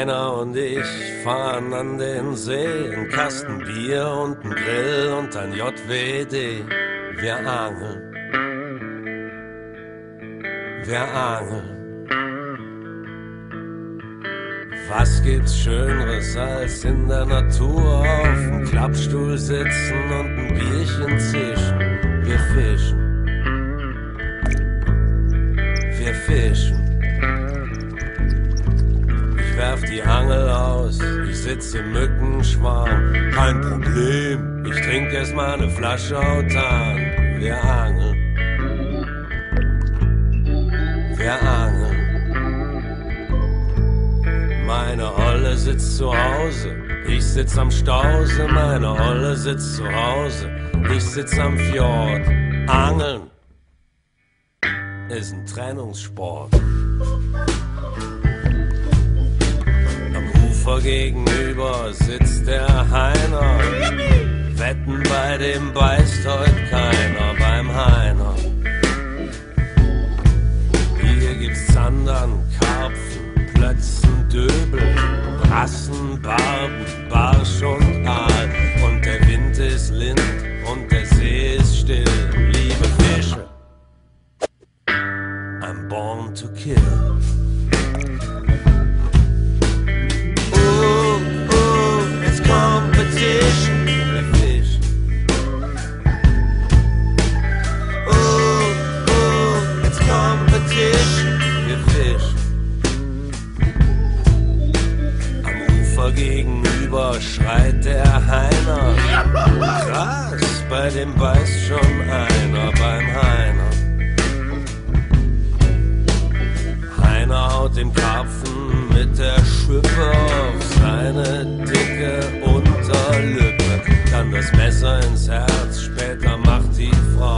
Rainer und ich fahren an den See, ein Kasten Bier und ein Grill und ein JWD. Wir angeln, wir angeln. Was gibt's Schöneres als in der Natur auf dem Klappstuhl sitzen und ein Bierchen zischen? Wir fischen, wir fischen. Ich werf die Angel aus, ich sitz im Mückenschwarm. Kein Problem, ich trink erst mal ne Flasche Autan. Wir angeln, wir angeln. Meine Olle sitzt zu Hause, ich sitz am Stausee. Meine Olle sitzt zu Hause, ich sitz am Fjord. Angeln ist ein Trennungssport. Am Ufer gegenüber sitzt der Heiner. Wetten, bei dem beißt heut keiner, beim Heiner. Hier gibt's Sandern, Karpfen, Plötzen, Döbel, Brassen, Barben, Barsch und Aal. Und der Wind ist lind und der See ist still. Liebe Fische, I'm born to kill. It's competition. Wir fischen. It's competition. Wir fischen. Gegenüber schreit der Heiner. Krass, bei dem beißt schon einer, beim Heiner. Heiner haut dem Karpfen mit der Schippe auf seine dicke Unterlippe. Dann das Messer ins Herz, später macht die Frau.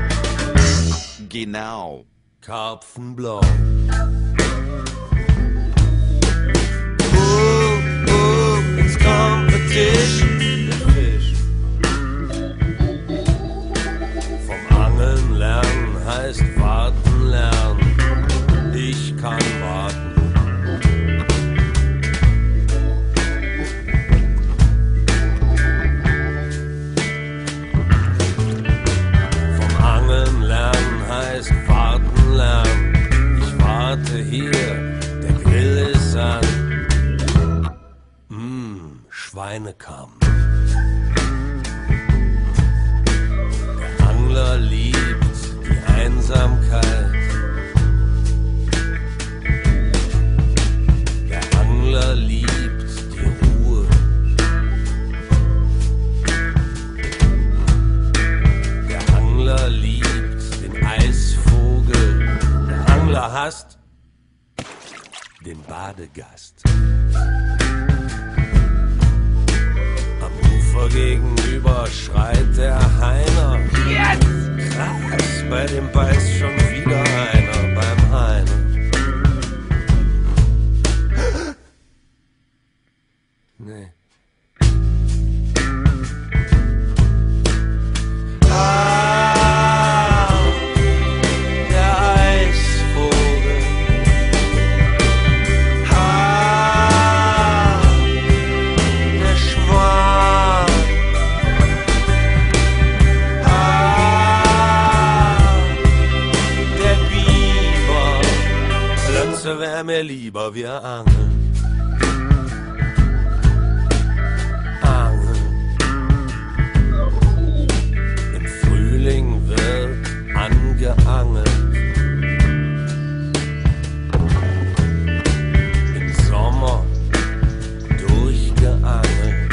Genau. Karpfenblau. It's competition. Wir fischen. Vom Angeln lernen heißt warten lernen. Ich kann warten. Vom Angeln lernen heißt warten lernen. Ich warte hier, der Grill ist an. Schweinekamm. Der Angler liebt die Einsamkeit. Der Angler liebt die Ruhe. Der Angler liebt den Eisvogel. Der Angler hasst den Badegast. Gegenüber schreit der Heiner. Jetzt! Krass, bei dem beißt schon wieder einer, beim Heiner. Nee. Der Eisvogel. Der Schwan. Wär mir lieber, wir angeln. Angeln. Im Frühling wird angeangelt. Im Sommer durchgeangelt.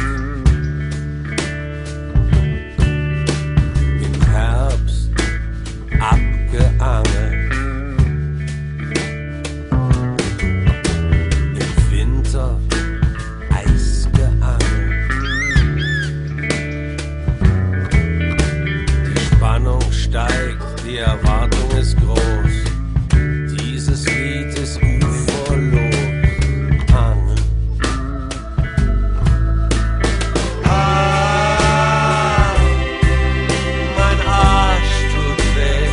Im Herbst abgeangelt. Eis geangelt. Die Spannung steigt, die Erwartung ist groß. Dieses Lied ist uferlos. Angeln. Mein Arsch tut weh.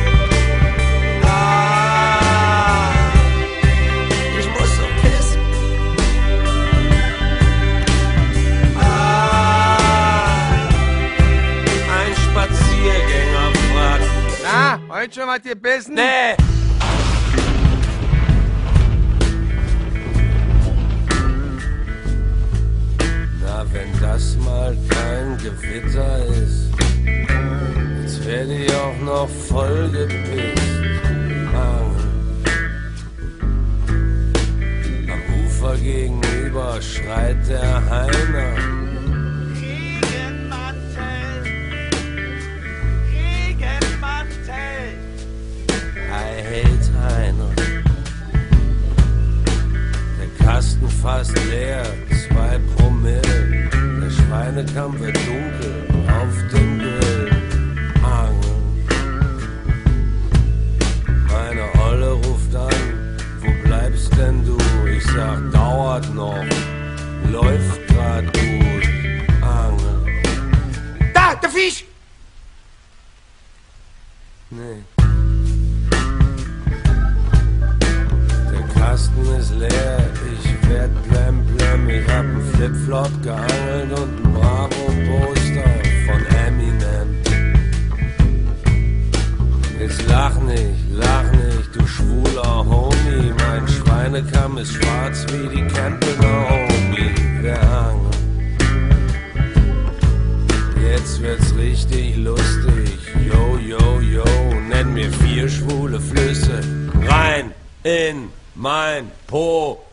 Ich muss so pissen. Heute schon was gebissen? Nee! Na, wenn das mal kein Gewitter ist, jetzt werd ich auch noch voll gepisst. Am Ufer gegenüber schreit der Heiner. I hate Heiner. Der Kasten fast leer, 2 Promille. Der Schweinekamm wird dunkel auf dem Grill. Angeln. Meine Olle ruft an, wo bleibst denn du? Ich sag, dauert noch, läuft grad gut. Angeln. Da, der Fisch! Nee. Kasten ist leer, ich werd blem, ich hab einen Flipflop geangelt und ein Bravo-Poster von Eminem. Jetzt lach nicht, du schwuler Homie, mein Schweinekamm ist schwarz wie die Campbell Homie, der Hang. Jetzt wird's richtig lustig, yo, nenn mir 4 schwule Flüsse, rein in mein Po.